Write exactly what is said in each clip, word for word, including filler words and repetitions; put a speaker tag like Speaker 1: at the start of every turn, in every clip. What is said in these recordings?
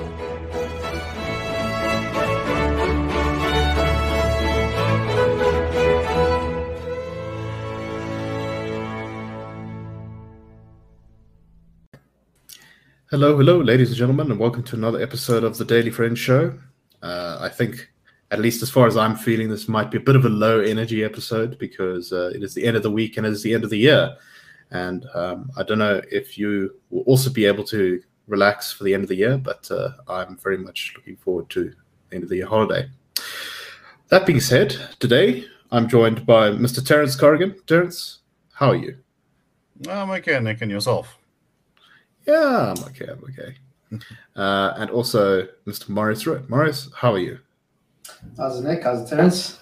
Speaker 1: Hello, hello, ladies and gentlemen, and welcome to another episode of the Daily Friends Show. Uh, I think, at least as far as I'm feeling, this might be a bit of a low-energy episode because uh, it is the end of the week and it is the end of the year. And um, I don't know if you will also be able to relax for the end of the year, but uh, I'm very much looking forward to the end of the year holiday. That being said, today I'm joined by Mister Terence Corrigan. Terence, how are you?
Speaker 2: I'm okay, Nick, and yourself?
Speaker 1: Yeah, I'm okay, I'm okay. Uh, and also Mister Morris Root. Morris, how are you?
Speaker 3: How's it, Nick? How's it, Terence?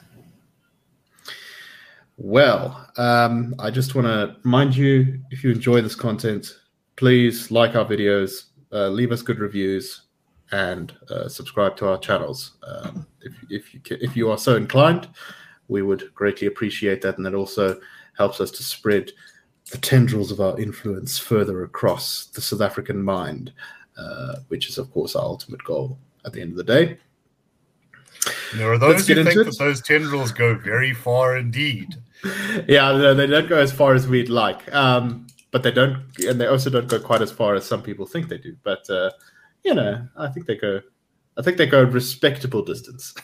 Speaker 1: Well, um, I just want to remind you, if you enjoy this content, please like our videos, uh, leave us good reviews, and uh, subscribe to our channels. Um, if, if, you, if you are so inclined, we would greatly appreciate that, and that also helps us to spread the tendrils of our influence further across the South African mind, uh, which is, of course, our ultimate goal at the end of the day.
Speaker 2: There are those who think that those tendrils go very far indeed.
Speaker 1: Yeah, they don't go as far as we'd like, um, but they don't, and they also don't go quite as far as some people think they do. But uh, you know, I think they go, I think they go a respectable distance.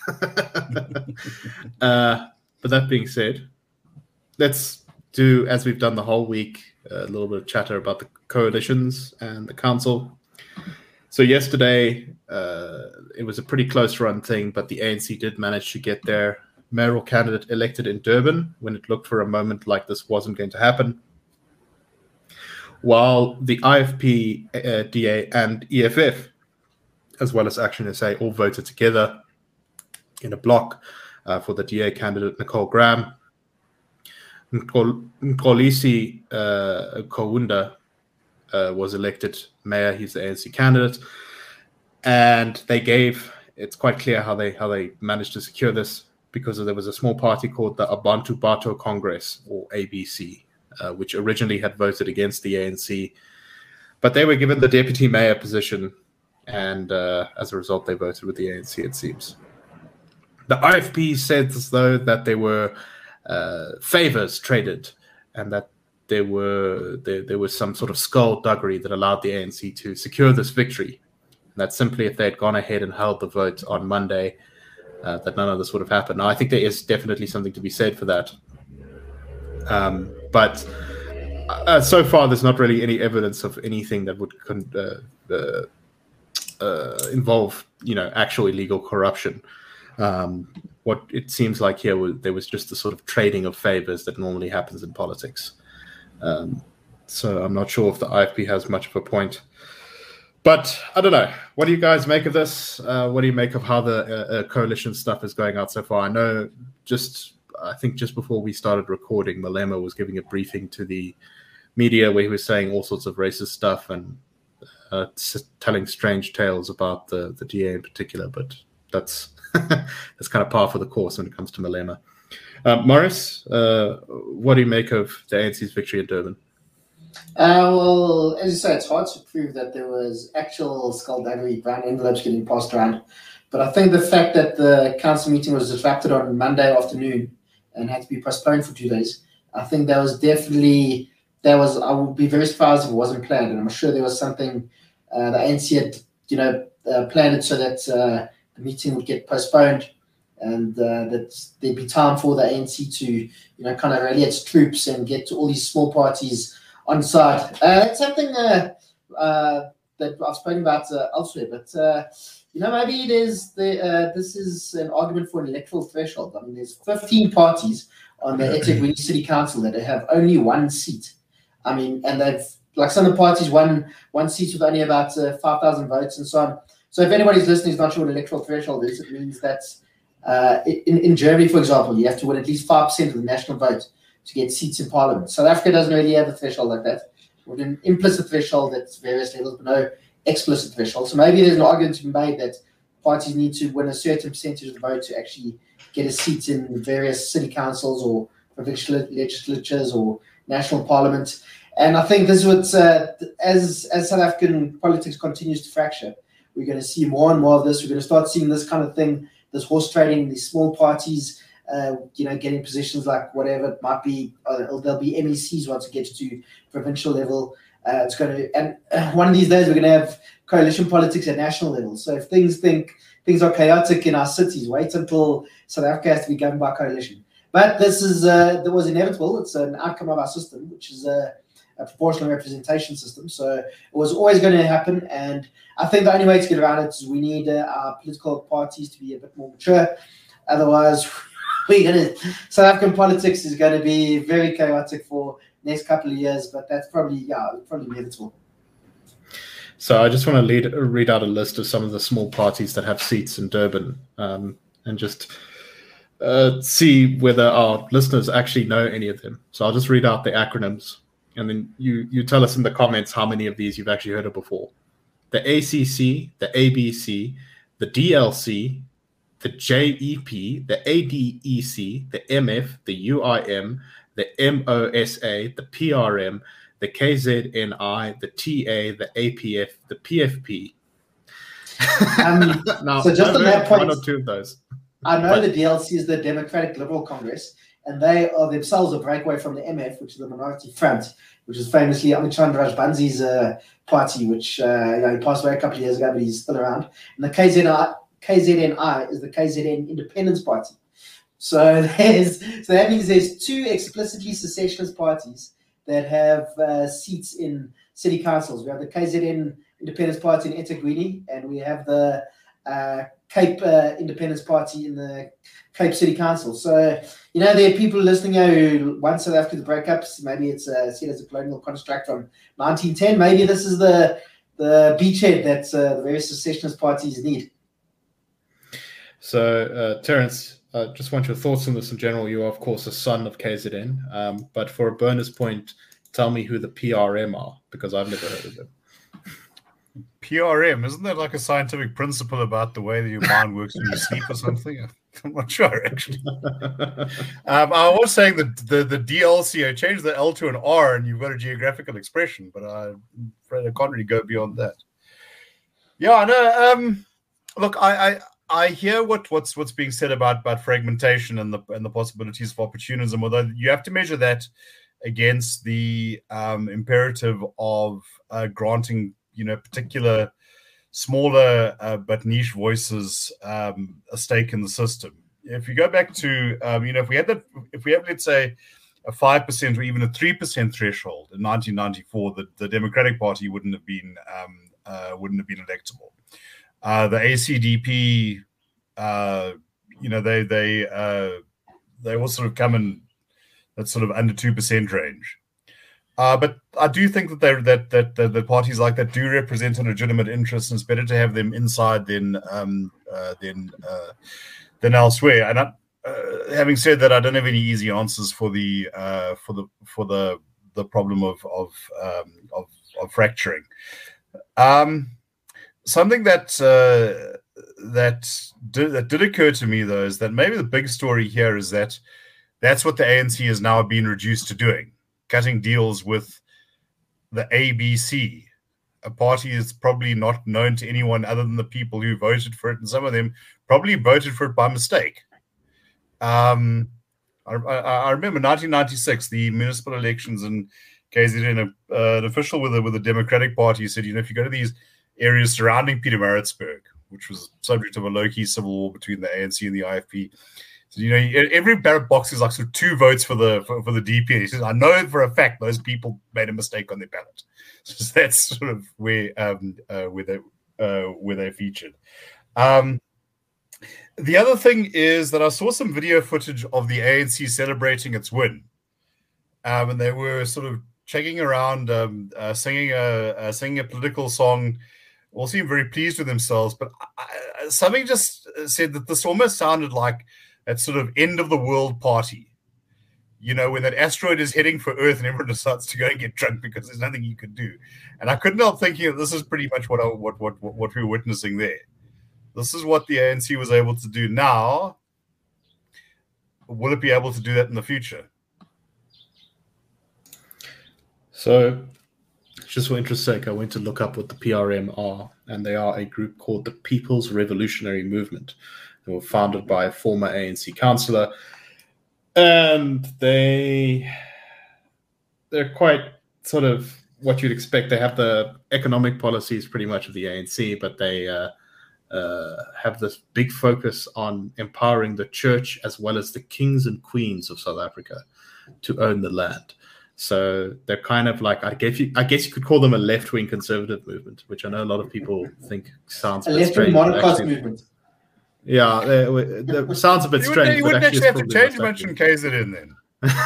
Speaker 1: uh, but that being said, let's do, as we've done the whole week, a little bit of chatter about the coalitions and the council. So yesterday, uh, it was a pretty close run thing, but the A N C did manage to get their mayoral candidate elected in Durban when it looked for a moment like this wasn't going to happen. While the I F P, uh, D A, and E F F, as well as Action S A, all voted together in a block uh, for the D A candidate, Nicole Graham. Mxolisi uh, Kaunda uh, was elected mayor. He's the A N C candidate, and they gave. It's quite clear how they how they managed to secure this because there was a small party called the Abantu Batho Congress, or A B C, uh, which originally had voted against the A N C, but they were given the deputy mayor position, and uh, as a result, they voted with the A N C. It seems the I F P said as though that they were Uh, favors traded, and that there were there, there was some sort of skullduggery that allowed the A N C to secure this victory. And that simply, if they had gone ahead and held the vote on Monday, uh, that none of this would have happened. Now, I think there is definitely something to be said for that. Um, but uh, so far, there's not really any evidence of anything that would con- uh, uh, uh, involve, you know, actual illegal corruption. Um, what it seems like here was there was just the sort of trading of favors that normally happens in politics. Um, so I'm not sure if the I F P has much of a point. But I don't know. What do you guys make of this? Uh, what do you make of how the uh, uh, coalition stuff is going out so far? I know just, I think just before we started recording, Malema was giving a briefing to the media where he was saying all sorts of racist stuff and uh, telling strange tales about the, the D A in particular. But that's that's kind of par for the course when it comes to Malema. Uh, Morris, uh, what do you make of the A N C's victory in Durban?
Speaker 3: Uh, well, as you say, it's hard to prove that there was actual skullduggery, brown envelopes getting passed around. But I think the fact that the council meeting was disrupted on Monday afternoon and had to be postponed for two days, I think that was definitely, that was, I would be very surprised if it wasn't planned. And I'm sure there was something uh, the A N C had, you know, uh, planned it so that uh, the meeting would get postponed and uh, that there'd be time for the A N C to, you know, kind of rally its troops and get to all these small parties on side. Uh, it's something uh, uh, that I've spoken about uh, elsewhere, but uh, you know, maybe it is the uh, this is an argument for an electoral threshold. I mean, there's fifteen parties on the eThekwini City Council that have only one seat. I mean, and they've, like, some of the parties won one seat with only about uh, five thousand votes and so on. So if anybody's listening is not sure what an electoral threshold is, it means that uh, in, in Germany, for example, you have to win at least five percent of the national vote to get seats in parliament. South Africa doesn't really have a threshold like that. With an implicit threshold at various levels, but no explicit threshold. So maybe there's an argument to be made that parties need to win a certain percentage of the vote to actually get a seat in various city councils or provincial legislatures or national parliament. And I think this is what, uh, as as South African politics continues to fracture, We're going to see more and more of this. We're going to start seeing this kind of thing, this horse trading, these small parties, uh, you know, getting positions like whatever it might be. Uh, there'll be M E Cs once it gets to provincial level. Uh, it's going to, and uh, one of these days we're going to have coalition politics at national level. So if things think things are chaotic in our cities, wait until South Africa has to be governed by coalition. But this is uh, that was inevitable. It's an outcome of our system, which is a, a proportional representation system. So it was always going to happen. And I think the only way to get around it is we need uh, our political parties to be a bit more mature. Otherwise, we're going to South African politics is going to be very chaotic for the next couple of years. But that's probably yeah, probably inevitable.
Speaker 1: So I just want to lead, read out a list of some of the small parties that have seats in Durban, um, and just. Uh, see whether our listeners actually know any of them. So I'll just read out the acronyms, and then you you tell us in the comments how many of these you've actually heard of before. The A C C, the A B C, the D L C, the J E P, the A D E C, the M F, the U I M, the M O S A, the P R M, the K Z N I, the T A, the A P F, the P F P.
Speaker 3: Um,
Speaker 1: now,
Speaker 3: so just on that point,
Speaker 1: one or two of those.
Speaker 3: I know
Speaker 1: but,
Speaker 3: the D L C is the Democratic Liberal Congress, and they are themselves a breakaway from the M F, which is the Minority Front, which is famously Amichan Rajbanzi's uh, party, which uh, you know, he passed away a couple of years ago, but he's still around. And the K Z N I, K Z N I is the K Z N Independence Party. So there's so that means there's two explicitly secessionist parties that have uh, seats in city councils. We have the K Z N Independence Party in eThekwini, and we have the uh, Cape uh, Independence Party in the Cape City Council. So, you know, there are people listening who want South Africa to break up. Maybe it's uh, seen as a colonial construct from nineteen ten. Maybe this is the the beachhead that uh, the various secessionist parties need.
Speaker 1: So, uh, Terence, I uh, just want your thoughts on this in general. You are, of course, a son of K Z N. Um, but for a bonus point, tell me who the P R M are, because I've never heard of them.
Speaker 2: P R M, isn't that like a scientific principle about the way that your mind works when you sleep or something? I'm not sure, actually. um, I was saying that the, the D L C, I changed the L to an R and you've got a geographical expression, but I'm afraid I can't really go beyond that. Yeah, no, um, look, I, I I hear what, what's what's being said about, about fragmentation and the and the possibilities of opportunism, although you have to measure that against the um, imperative of uh, granting you know, particular smaller uh, but niche voices um, a stake in the system. If you go back to, um, you know, if we had that, if we have, let's say, a five percent or even a three percent threshold in nineteen ninety-four, the, the Democratic Party wouldn't have been um, uh, wouldn't have been electable. Uh, the A C D P, uh, you know, they they uh, they all sort of come in that sort of under two percent range. Uh, but I do think that, that that that that parties like that do represent a legitimate interest, and it's better to have them inside than um, uh, than uh, than elsewhere. And I, uh, having said that, I don't have any easy answers for the uh, for the for the the problem of of um, of, of fracturing. Um, something that uh, that did, that did occur to me though is that maybe the big story here is that that's what the A N C has now been reduced to doing. Cutting deals with the A B C, a party that's probably not known to anyone other than the people who voted for it, and some of them probably voted for it by mistake. Um, I, I remember nineteen ninety-six, the municipal elections in K Z N, uh, an official with a, with the Democratic Party said, you know, if you go to these areas surrounding Pietermaritzburg, which was subject of a low-key civil war between the A N C and the I F P, so, you know, every ballot box is like sort of two votes for the for, for the D P. He says, I know for a fact those people made a mistake on their ballot. So that's sort of where um, uh, where they uh, where they featured. Um, the other thing is that I saw some video footage of the A N C celebrating its win, um, and they were sort of checking around, um, uh, singing a uh, singing a political song. All seemed very pleased with themselves, but I, something just said that this almost sounded like that sort of end of the world party, you know, when that asteroid is heading for Earth and everyone decides to go and get drunk because there's nothing you can do. And I couldn't help thinking that this is pretty much what I, what what what we were witnessing there. This is what the A N C was able to do now. Will it be able to do that in the future?
Speaker 1: So, just for interest's sake, I went to look up what the P R M are, and they are a group called the People's Revolutionary Movement. They were founded by a former A N C councillor, and they they're quite sort of what you'd expect. They have the economic policies pretty much of the A N C, but they uh, uh, have this big focus on empowering the church as well as the kings and queens of South Africa to own the land. So they're kind of like, I guess you, I guess you could call them a left-wing conservative movement, which I know a lot of people think sounds a, a left-wing monarchist movement. Yeah, it sounds a bit
Speaker 2: you
Speaker 1: strange.
Speaker 2: Wouldn't, you wouldn't actually have to change much in K Z N then.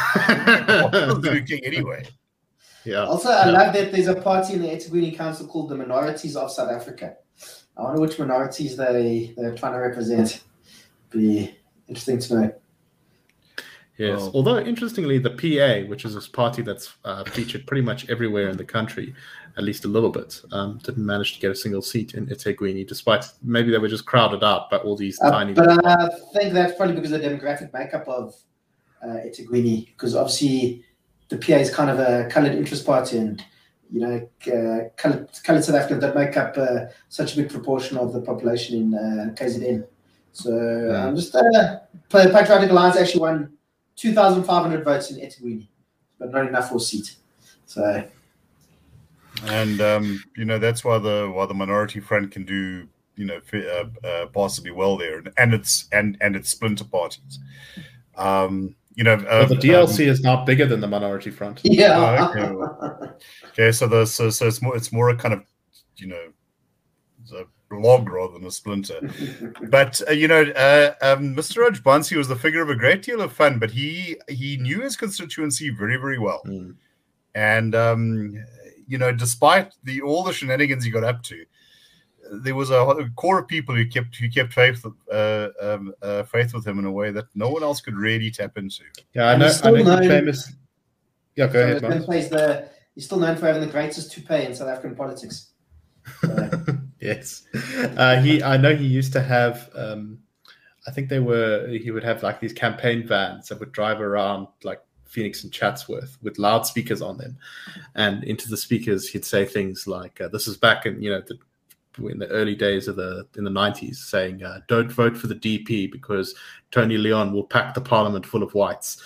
Speaker 2: Anyway.
Speaker 1: Yeah.
Speaker 3: Also, I love that there's a party in the eThekwini Council called the Minorities of South Africa. I wonder which minorities they, they're trying to represent. Be interesting to know.
Speaker 1: Yes, oh. Although interestingly, the P A, which is this party that's uh, featured pretty much everywhere in the country, at least a little bit, um, didn't manage to get a single seat in eThekwini, despite maybe they were just crowded out by all these
Speaker 3: uh,
Speaker 1: tiny...
Speaker 3: But uh, I think that's probably because of the demographic makeup of uh, eThekwini, because obviously the P A is kind of a coloured interest party, and you know, uh, coloured, coloured South Africans that make up uh, such a big proportion of the population in uh, K Z N. So yeah. um, just uh, Patriotic Alliance actually won two thousand five hundred votes in eThekwini, but not enough for a seat. So,
Speaker 2: and um, you know that's why the why the Minority Front can do you know uh, uh, possibly well there, and it's and and its splinter parties. Um, you know,
Speaker 1: uh, the D L C um, is now bigger than the Minority Front.
Speaker 3: Yeah.
Speaker 2: Oh, okay. Well, okay, so the so so it's more it's more a kind of you know. a log rather than a splinter. But uh, you know, uh, um, Mister Rajbansi was the figure of a great deal of fun, but he he knew his constituency very, very well. Mm. And um, you know, despite the all the shenanigans he got up to, there was a, a core of people who kept who kept faith uh, um, uh, faith with him in a way that no one else could really tap into.
Speaker 1: Yeah, I know. I know known, famous. Yeah, go
Speaker 3: so
Speaker 1: ahead.
Speaker 3: Plays the, he's still known for having the greatest toupee in South African politics. So.
Speaker 1: Yes, uh, he. I know he used to have. Um, I think they were. He would have like these campaign vans that would drive around like Phoenix and Chatsworth with loudspeakers on them, and into the speakers he'd say things like, uh, "This is back in you know the, in the early days of the in the nineties, saying uh, don't vote for the D P because Tony Leon will pack the parliament full of whites."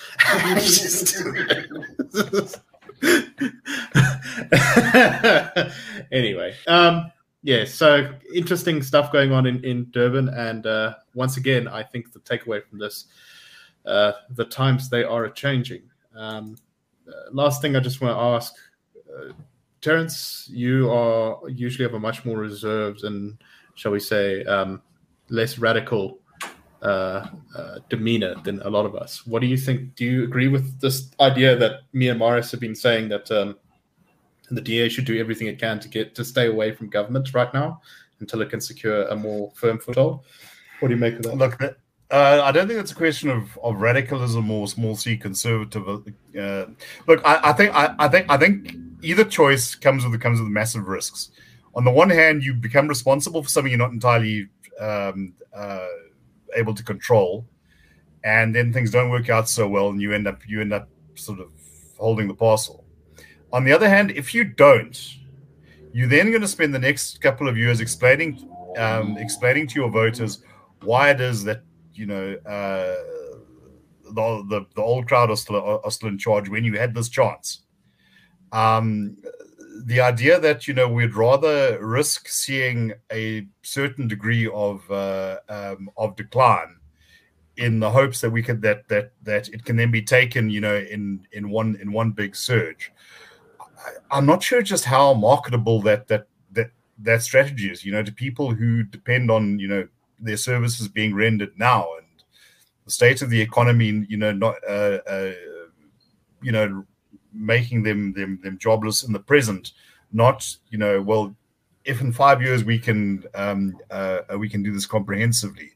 Speaker 1: Anyway. Um, Yeah, so interesting stuff going on in, in Durban. And uh, once again, I think the takeaway from this, uh, the times they are changing. Um, uh, last thing I just want to ask, uh, Terence, you are usually have a much more reserved and, shall we say, um, less radical uh, uh, demeanor than a lot of us. What do you think? Do you agree with this idea that me and Marius have been saying that um, the D A should do everything it can to get to stay away from government right now until it can secure a more firm foothold? What do you make of that?
Speaker 2: Look, uh, I don't think it's a question of, of radicalism or small c conservative. Uh, look, I, I think I, I think I think either choice comes with comes with massive risks. On the one hand, you become responsible for something you're not entirely um, uh, able to control, and then things don't work out so well, and you end up you end up sort of holding the parcel. On the other hand, if you don't, you're then going to spend the next couple of years explaining, um, explaining to your voters why it is that you know uh, the, the the old crowd are still are still in charge when you had this chance. Um, the idea that you know we'd rather risk seeing a certain degree of uh, um, of decline in the hopes that we could that that that it can then be taken you know in in one in one big surge. I'm not sure just how marketable that that that that strategy is, you know, to people who depend on, you know, their services being rendered now and the state of the economy, you know, not uh, uh, you know, making them them them jobless in the present. Not, you know, well, if in five years we can um, uh, we can do this comprehensively.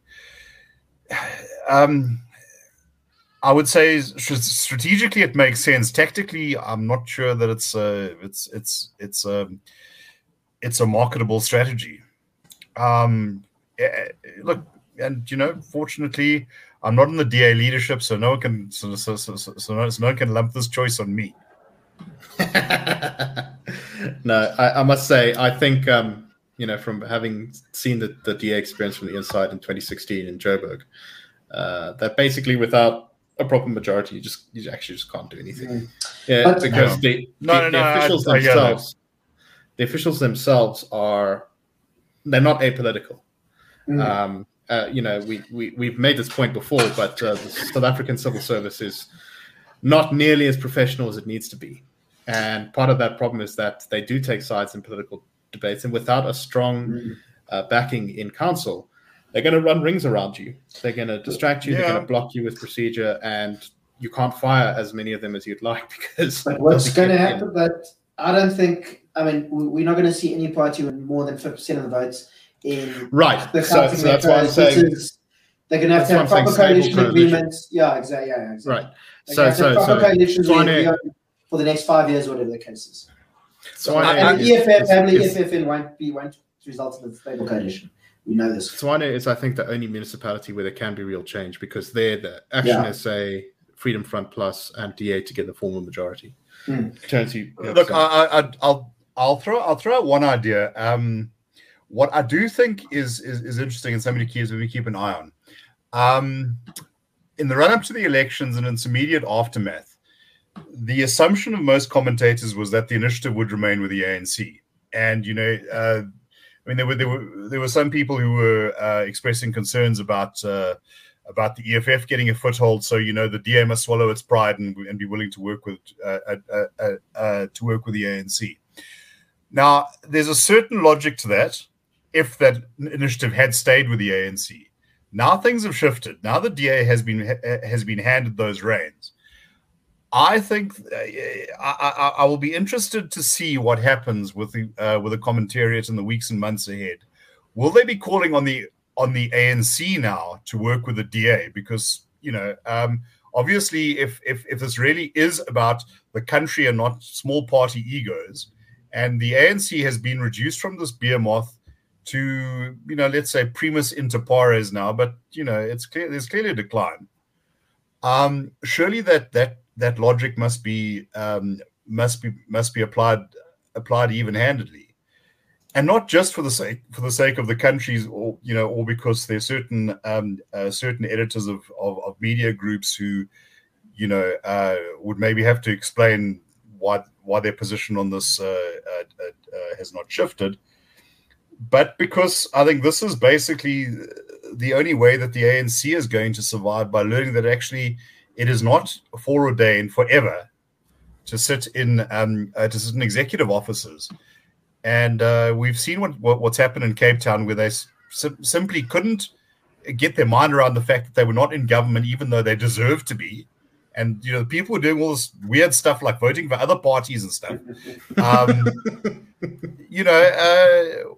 Speaker 2: Um, I would say strategically it makes sense. Tactically, I'm not sure that it's a it's it's it's a it's a marketable strategy. Um, look, and you know, fortunately, I'm not in the D A leadership, so no one can so so so, so, so no, so no one can lump this choice on me.
Speaker 1: no, I, I must say, I think, um, you know, from having seen the, the D A experience from the inside in twenty sixteen in Joburg, uh, that basically without a proper majority, you just you actually just can't do anything. Mm. Yeah, but, because no. the,
Speaker 2: no,
Speaker 1: the,
Speaker 2: no,
Speaker 1: the
Speaker 2: no,
Speaker 1: officials
Speaker 2: I, I
Speaker 1: themselves, the officials themselves are they're not apolitical. Mm. Um, uh, you know, we, we we've made this point before, but uh, the South African civil service is not nearly as professional as it needs to be. And part of that problem is that they do take sides in political debates, and without a strong mm. uh, backing in council, they're going to run rings around you. They're going to distract you. Yeah. They're going to block you with procedure, and you can't fire as many of them as you'd like because.
Speaker 3: But what's going to happen? But I don't think. I mean, we're not going to see any party with more than fifty percent of the votes in
Speaker 1: right.
Speaker 3: the
Speaker 1: so, so that's why I'm saying.
Speaker 3: They're going to have to have proper coalition agreements. Yeah, exactly. Yeah, yeah, exactly.
Speaker 1: Right. So, so,
Speaker 3: proper
Speaker 1: so,
Speaker 3: coalitions
Speaker 1: so I
Speaker 3: for the next five years, whatever the case is.
Speaker 1: So
Speaker 3: and
Speaker 1: I
Speaker 3: the E F F, and the E F F N won't be won't result in a stable coalition. We know this.
Speaker 1: Tshwane is, I think, the only municipality where there can be real change because there the Action yeah. S A, Freedom Front Plus, and D A together form a majority.
Speaker 3: Mm.
Speaker 1: Turns you, you know,
Speaker 2: Look, I, I, I'll I'll throw I'll throw out one idea. Um, what I do think is is, is interesting and somebody keeps we keep an eye on. Um, in the run up to the elections and its immediate aftermath, the assumption of most commentators was that the initiative would remain with the A N C. And, you know, uh, I mean, there were there were there were some people who were uh, expressing concerns about uh, about the E F F getting a foothold. So, you know, the D A must swallow its pride and, and be willing to work with uh, uh, uh, uh, to work with the A N C. Now, there's a certain logic to that if that initiative had stayed with the A N C. Now things have shifted. Now the D A has been has been handed those reins. I think uh, I, I, I will be interested to see what happens with the uh, with the commentariat in the weeks and months ahead. Will they be calling on the on the A N C now to work with the D A? Because you know, um, obviously, if if if this really is about the country and not small party egos, and the A N C has been reduced from this behemoth to, you know, let's say primus inter pares now, but you know, it's clear there's clearly a decline. Um, surely that that that logic must be um, must be must be applied applied even-handedly, and not just for the sake for the sake of the countries, or you know, or because there's certain um, uh, certain editors of, of of media groups who, you know, uh, would maybe have to explain why why their position on this uh, uh, uh, has not shifted. But because I think this is basically the only way that the A N C is going to survive, by learning that actually it is not foreordained forever to sit in um, uh, to sit in executive offices. And uh, we've seen what, what what's happened in Cape Town, where they sim- simply couldn't get their mind around the fact that they were not in government, even though they deserved to be. And you know, people were doing all this weird stuff like voting for other parties and stuff. Um, you know. Uh,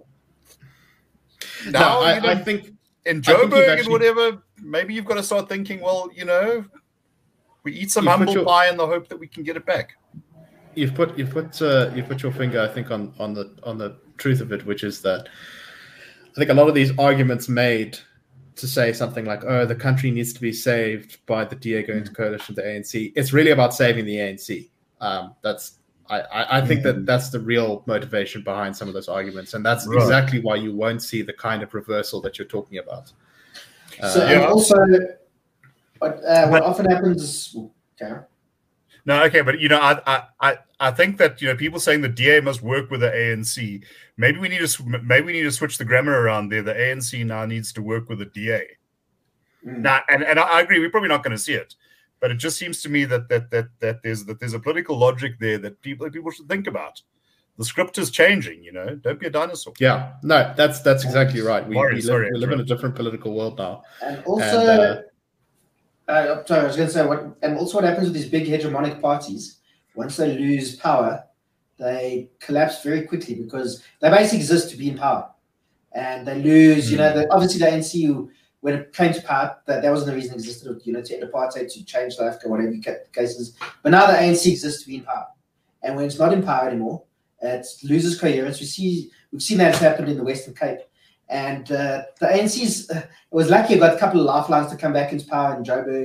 Speaker 2: Now,
Speaker 1: no, I,
Speaker 2: you know,
Speaker 1: I think
Speaker 2: in Joburg
Speaker 1: actually,
Speaker 2: and whatever, maybe you've got to start thinking, well, you know, we eat some
Speaker 1: you
Speaker 2: humble
Speaker 1: your,
Speaker 2: pie in the hope that we can get it back.
Speaker 1: You've put you've put uh, you put your finger, I think, on, on the on the truth of it, which is that I think a lot of these arguments made to say something like, "Oh, the country needs to be saved by the D A going to coalition with the A N C." It's really about saving the A N C. Um, that's I, I, I think that that's the real motivation behind some of those arguments, and that's right. exactly why you won't see the kind of reversal that you're talking about.
Speaker 3: Uh, so, and also, what, uh, what often happens is, okay.
Speaker 2: No, okay, but you know, I, I, I think that you know, people saying the D A must work with the A N C. Maybe we need to, maybe we need to switch the grammar around there. The A N C now needs to work with the D A. Mm. Now, and, and I agree, we're probably not going to see it. But it just seems to me that that that that there's that there's a political logic there that people people should think about. The script is changing, you know. Don't be a dinosaur.
Speaker 1: Yeah, no, that's that's exactly right. We,
Speaker 2: sorry,
Speaker 1: we,
Speaker 2: sorry,
Speaker 1: live, we live in a different political world now.
Speaker 3: And also, and, uh, uh, sorry, I was going to say, what, and also what happens with these big hegemonic parties, once they lose power, they collapse very quickly because they basically exist to be in power, and they lose. Mm. You know, the, obviously the A N C who, when it came to power, that, that wasn't the reason it existed, you know, to end apartheid, to change South Africa, whatever the case is. But now the A N C exists to be in power. And when it's not in power anymore, it loses coherence. We see, we've seen that happen in the Western Cape. And uh, the A N C's, uh, it was lucky it got a couple of lifelines to come back into power in Joburg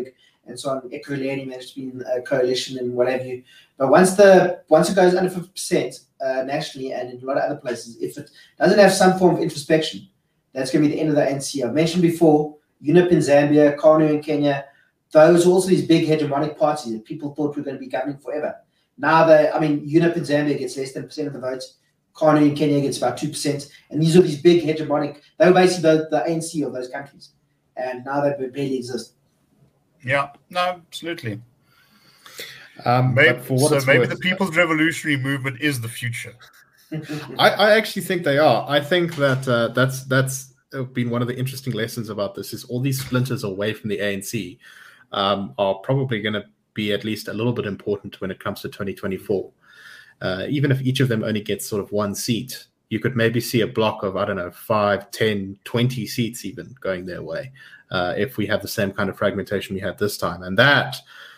Speaker 3: and so on. Ekurhuleni managed to be in a coalition and what have you. But once the once it goes under fifty percent uh, nationally and in a lot of other places, if it doesn't have some form of introspection, that's going to be the end of the A N C. I've mentioned before, U N I P in Zambia, KANU in Kenya, those were also these big hegemonic parties that people thought were going to be governing forever. Now, they, I mean, U N I P in Zambia gets less than a percent of the vote. KANU in Kenya gets about two percent. And these are these big hegemonic, they were basically the, the A N C of those countries. And now they barely exist.
Speaker 2: Yeah, no, absolutely.
Speaker 1: Um,
Speaker 2: maybe
Speaker 1: for what
Speaker 2: so maybe
Speaker 1: worth,
Speaker 2: the People's Revolutionary Movement is the future.
Speaker 1: I, I actually think they are. I think that uh, that's that's been one of the interesting lessons about this is all these splinters away from the A N C um, are probably going to be at least a little bit important when it comes to twenty twenty-four. Uh, even if each of them only gets sort of one seat, you could maybe see a block of, I don't know, five, ten, twenty seats even going their way uh, if we have the same kind of fragmentation we had this time. And that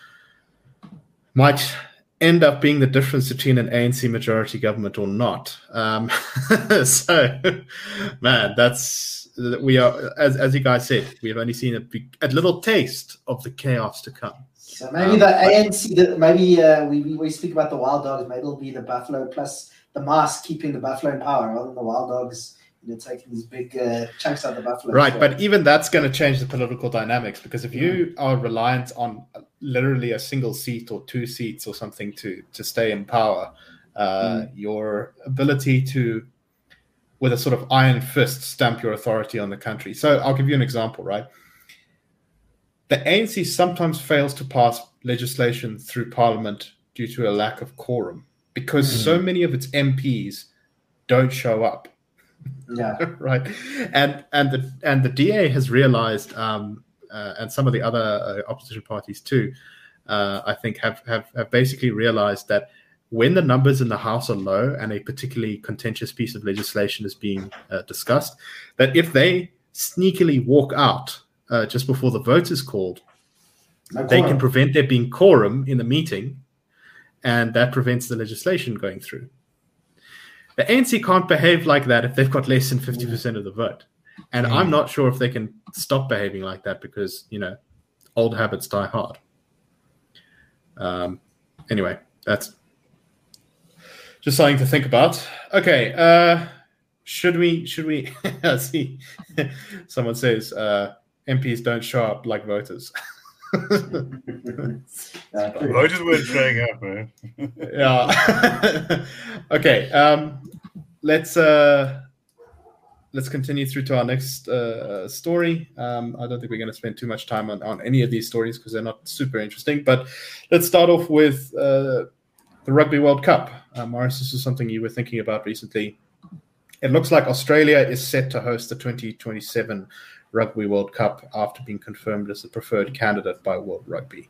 Speaker 1: might end up being the difference between an A N C majority government or not. Um, so, man, that's we are as as you guys said, we have only seen a, big, a little taste of the chaos to come.
Speaker 3: So maybe
Speaker 1: um,
Speaker 3: the A N C, the, maybe uh, we we speak about the Wild Dogs. Maybe it'll be the Buffalo plus the mask keeping the Buffalo in power, rather than the Wild Dogs, you know, taking these big uh, chunks out of the Buffalo.
Speaker 1: Right,
Speaker 3: so,
Speaker 1: but even that's going to change the political dynamics, because if you are reliant on literally a single seat or two seats or something to to stay in power, uh, mm. your ability to, with a sort of iron fist, stamp your authority on the country. So I'll give you an example, right? The A N C sometimes fails to pass legislation through Parliament due to a lack of quorum, because mm. so many of its M Ps don't show up.
Speaker 3: Yeah.
Speaker 1: Right. And and the and the D A has realized, um, uh, and some of the other uh, opposition parties too, uh, I think have, have have basically realized that when the numbers in the House are low and a particularly contentious piece of legislation is being uh, discussed, that if they sneakily walk out uh, just before the vote is called,
Speaker 3: no
Speaker 1: they can prevent there being quorum in the meeting, and that prevents the legislation going through. The A N C can't behave like that if they've got less than fifty percent of the vote. And mm. I'm not sure if they can stop behaving like that because, you know, old habits die hard. Um, anyway, that's just something to think about. Okay, uh, should we, should we, see, someone says uh, M Ps don't show up like voters.
Speaker 2: Voters weren't showing up, man.
Speaker 1: Yeah. Okay. Um, let's uh, let's continue through to our next uh, story. Um, I don't think we're going to spend too much time on, on any of these stories because they're not super interesting. But let's start off with uh, the Rugby World Cup. Uh, Morris, this is something you were thinking about recently. It looks like Australia is set to host the twenty twenty-seven Rugby World Cup after being confirmed as the preferred candidate by World Rugby.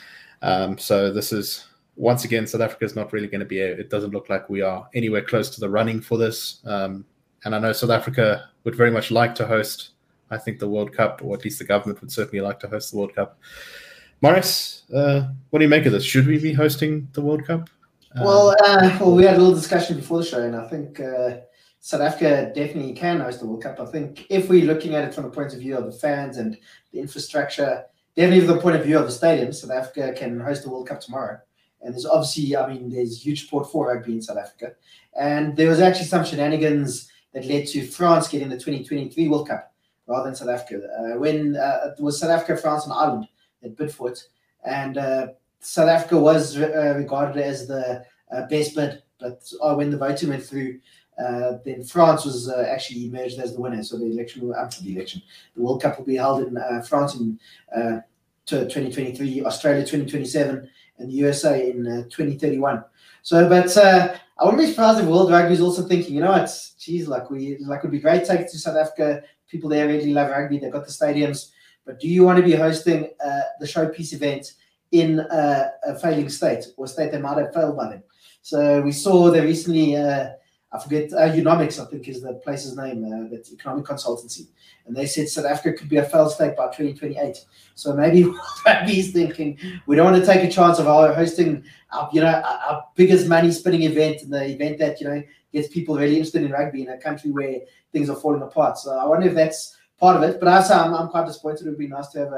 Speaker 1: Um, so this is, once again, South Africa is not really going to be, a, it doesn't look like we are anywhere close to the running for this. Um, and I know South Africa would very much like to host, I think, the World Cup, or at least the government would certainly like to host the World Cup. Morris, uh, what do you make of this? Should we be hosting the World Cup? Um,
Speaker 3: well, uh, well, we had a little discussion before the show, and I think uh, South Africa definitely can host the World Cup. I think if we're looking at it from the point of view of the fans and the infrastructure, definitely from the point of view of the stadium, South Africa can host the World Cup tomorrow. And there's obviously, I mean, there's huge support for rugby in South Africa. And there was actually some shenanigans that led to France getting the twenty twenty-three World Cup rather than South Africa. Uh, when uh, it was South Africa, France, and Ireland that bid for it. And uh, South Africa was uh, regarded as the uh, best bid. But uh, when the voting went through, Uh, then France was uh, actually emerged as the winner. So the election, after the election, the World Cup will be held in uh, France in uh, twenty twenty-three, Australia twenty twenty-seven, and the U S A in uh, twenty thirty-one. So, but uh, I wouldn't be surprised if World Rugby is also thinking, you know, it's geez, like we like it would be great to take it to South Africa. People there really love rugby. They've got the stadiums, but do you want to be hosting uh, the showpiece event in uh, a failing state or a state that might have failed by then? So we saw that recently. Uh, I forget, uh, Unomics, I think is the place's name, uh, that economic consultancy. And they said South Africa could be a failed state by twenty twenty-eight. So maybe Rugby's thinking, we don't want to take a chance of our hosting our, you know, our, our biggest money-spinning event, and the event that, you know, gets people really interested in rugby in a country where things are falling apart. So I wonder if that's part of it. But also, I'm, I'm quite disappointed. It would be nice to have a,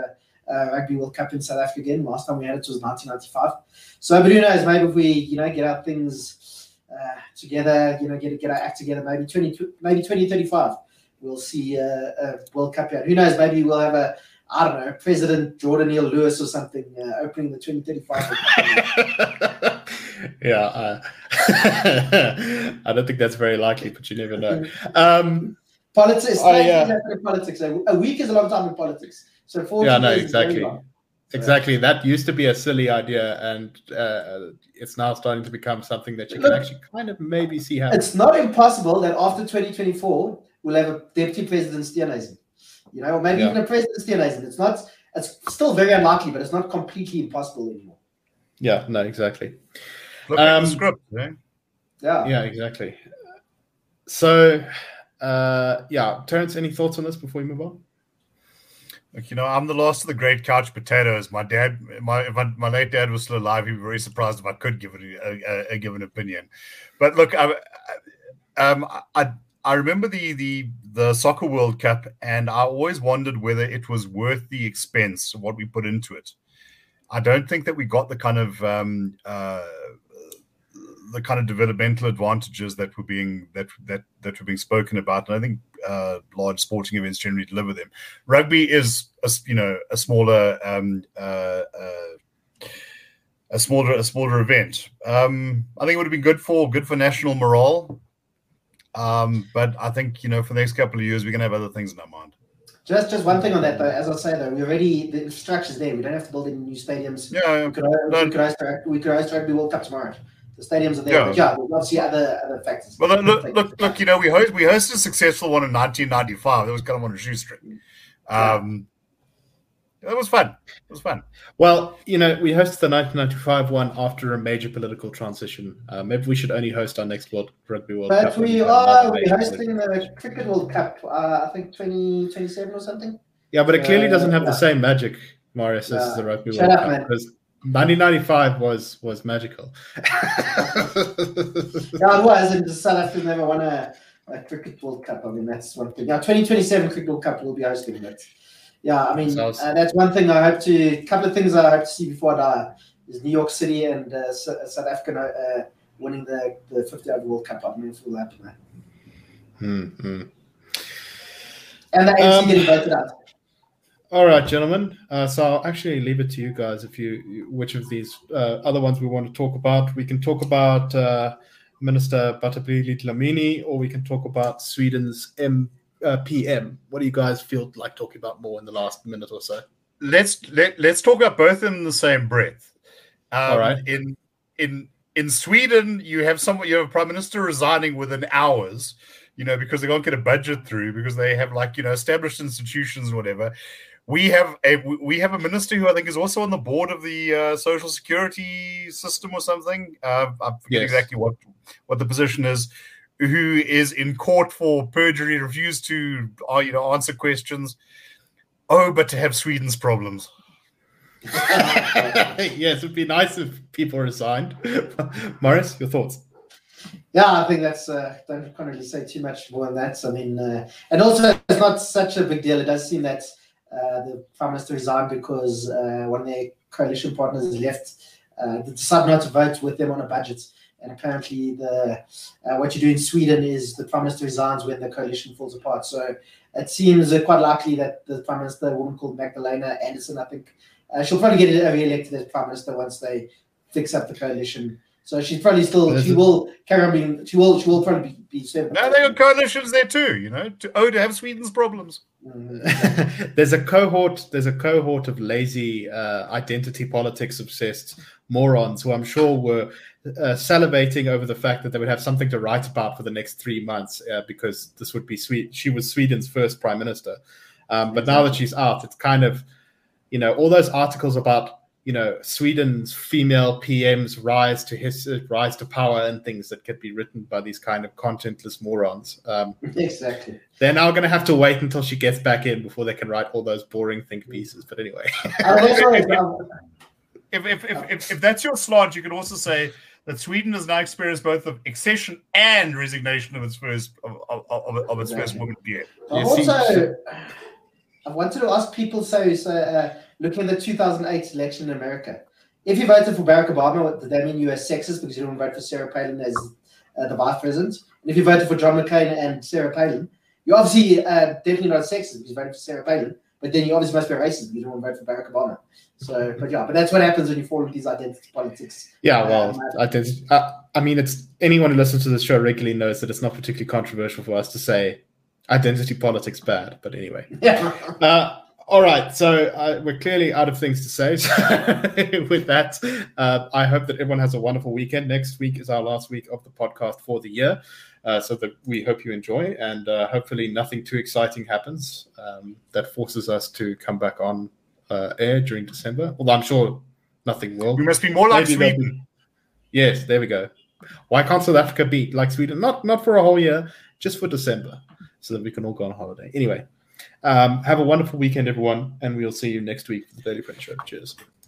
Speaker 3: uh, Rugby World Cup in South Africa again. Last time we had it was nineteen ninety-five. So, but who knows? Maybe if we, you know, get our things uh, together, you know, get get our act together. Maybe twenty, maybe twenty thirty-five, we'll see uh, a World Cup here. Who knows? Maybe we'll have a, I don't know, President Jordan Neal Lewis or something uh, opening the twenty thirty-five.
Speaker 1: Yeah, uh, I don't think that's very likely, but you never know. Um,
Speaker 3: politics,
Speaker 1: oh, yeah.
Speaker 3: politics. A week is a long time in politics. So four
Speaker 1: yeah, no,
Speaker 3: days
Speaker 1: exactly,
Speaker 3: so.
Speaker 1: exactly. That used to be a silly idea, and uh, it's now starting to become something that you can
Speaker 3: Look,
Speaker 1: actually kind of maybe see happen.
Speaker 3: It's not impossible that after twenty twenty-four we'll have a deputy president Steenhuisen, you know, or maybe yeah. even a president Steenhuisen. It's not. It's still very unlikely, but it's not completely impossible anymore.
Speaker 1: Yeah, no, exactly.
Speaker 2: Look at um, the script, eh?
Speaker 3: Yeah,
Speaker 1: yeah, exactly. So, uh, yeah, Terence, any thoughts on this before we move on?
Speaker 2: Look, you know, I'm the last of the great couch potatoes. My dad, my if I, my late dad was still alive, he'd be very surprised if I could give it a, a, a given opinion. But look, I, um, I I remember the the the Soccer World Cup, and I always wondered whether it was worth the expense of what we put into it. I don't think that we got the kind of um, uh, the kind of developmental advantages that were being that that that were being spoken about, and I think uh, large sporting events generally deliver them. Rugby is a, you know a smaller um, uh, uh, a smaller a smaller event. Um, I think it would have been good for good for national morale, um, but I think you know for the next couple of years we're going to have other things in our mind.
Speaker 3: Just just one thing on that, though. As I say, though, we already, the infrastructure's there. We don't have to build any new stadiums.
Speaker 2: Yeah,
Speaker 3: we could, no. we could host we could host Rugby World Cup tomorrow. The stadiums are there. Yeah, but yeah we'll obviously other, other factors.
Speaker 2: Well, look, look, look, you know, we host, we hosted a successful one in nineteen ninety-five. That was kind of on a shoestring. Um, yeah. It was fun. It was fun.
Speaker 1: Well, you know, we hosted the nineteen ninety-five one after a major political transition. Uh, maybe we should only host our next World Rugby World
Speaker 3: but
Speaker 1: Cup.
Speaker 3: But we are we're hosting the Cricket World Cup, uh, I think twenty twenty-seven or something.
Speaker 1: Yeah, but it clearly uh, doesn't have yeah. the same magic, Marius, as
Speaker 3: yeah.
Speaker 1: the Rugby
Speaker 3: Shut
Speaker 1: World
Speaker 3: up,
Speaker 1: Cup.
Speaker 3: Man.
Speaker 1: Because nineteen ninety-five was was magical.
Speaker 3: Yeah, it was, and South Africa never won a, a Cricket World Cup. I mean, that's one thing. Now, twenty twenty-seven Cricket World Cup will be hosting that. Yeah, I mean, uh, that's one thing I hope to. A couple of things I hope to see before I die is New York City and uh, South Africa uh, winning the the fifty over World Cup. I don't know if it will happen there.
Speaker 1: Hmm.
Speaker 3: And the A F C
Speaker 1: um,
Speaker 3: getting voted out.
Speaker 1: All right, gentlemen. Uh, so I'll actually leave it to you guys. If you, which of these uh, other ones we want to talk about, we can talk about uh, Minister Bathabili Dlamini, or we can talk about Sweden's M. Uh, P M. What do you guys feel like talking about more in the last minute or so?
Speaker 2: Let's let, let's talk about both in the same breath. Um,
Speaker 1: All right.
Speaker 2: In in in Sweden, you have someone you have a prime minister resigning within hours, you know, because they can't get a budget through because they have like you know established institutions or whatever. We have a we have a minister who I think is also on the board of the uh, social security system or something. Uh, I forget yes. exactly what what the position is. Who is in court for perjury, refused to, uh, you know, answer questions. Oh, but to have Sweden's problems.
Speaker 1: Yes, it'd be nice if people resigned. Morris, your thoughts?
Speaker 3: Yeah, I think that's. Uh, don't can't really say too much more on that. I mean, uh, and also it's not such a big deal. It does seem that uh, the prime minister resigned because uh, one of their coalition partners has left. Uh, they decided not to vote with them on a budget. And apparently, the uh, what you do in Sweden is the prime minister resigns when the coalition falls apart. So it seems uh, quite likely that the prime minister, a woman called Magdalena Andersson, I think, uh, she'll probably get re-elected as prime minister once they fix up the coalition. So she's probably still, she will carry on being, she will, she will probably be, be served.
Speaker 2: No, there are coalitions there too, you know, to, oh, to have Sweden's problems.
Speaker 1: Mm-hmm. there's a cohort, there's a cohort of lazy, uh, identity politics obsessed morons who I'm sure were uh, salivating over the fact that they would have something to write about for the next three months uh, because this would be sweet. She was Sweden's first prime minister. Um, but now that she's out, it's kind of, you know, all those articles about, you know, Sweden's female P Ms rise to his uh, rise to power and things that could be written by these kind of contentless morons. Um,
Speaker 3: exactly.
Speaker 1: They're now going to have to wait until she gets back in before they can write all those boring think pieces. But anyway.
Speaker 2: if, if, if, if, if that's your slant, you can also say that Sweden has now experienced both the accession and resignation of its first of, of, of, of its
Speaker 3: exactly.
Speaker 2: first woman P M.
Speaker 3: Also, I wanted to ask people, so, so uh, looking at the two thousand eight election in America, if you voted for Barack Obama, did that mean you were sexist because you didn't vote for Sarah Palin as uh, the vice president? And if you voted for John McCain and Sarah Palin, you're obviously uh, definitely not sexist because you voted for Sarah Palin, but then you obviously must be racist because you don't want to vote for Barack Obama. So, but yeah, but that's what happens when you fall into these identity politics.
Speaker 1: Yeah, well,
Speaker 3: um,
Speaker 1: identity. Uh, I mean, it's anyone who listens to this show regularly knows that it's not particularly controversial for us to say identity politics bad. But anyway,
Speaker 3: yeah.
Speaker 1: uh, all right. So uh, we're clearly out of things to say. So with that, uh, I hope that everyone has a wonderful weekend. Next week is our last week of the podcast for the year. Uh, so that we hope you enjoy, and uh, hopefully nothing too exciting happens um, that forces us to come back on uh, air during December. Although I'm sure nothing will.
Speaker 2: We must be more like
Speaker 1: Maybe
Speaker 2: Sweden.
Speaker 1: Yes, there we go. Why can't South Africa be like Sweden? Not not for a whole year, just for December, so that we can all go on holiday. Anyway, um, have a wonderful weekend, everyone, and we'll see you next week for the Daily Print Show. Cheers.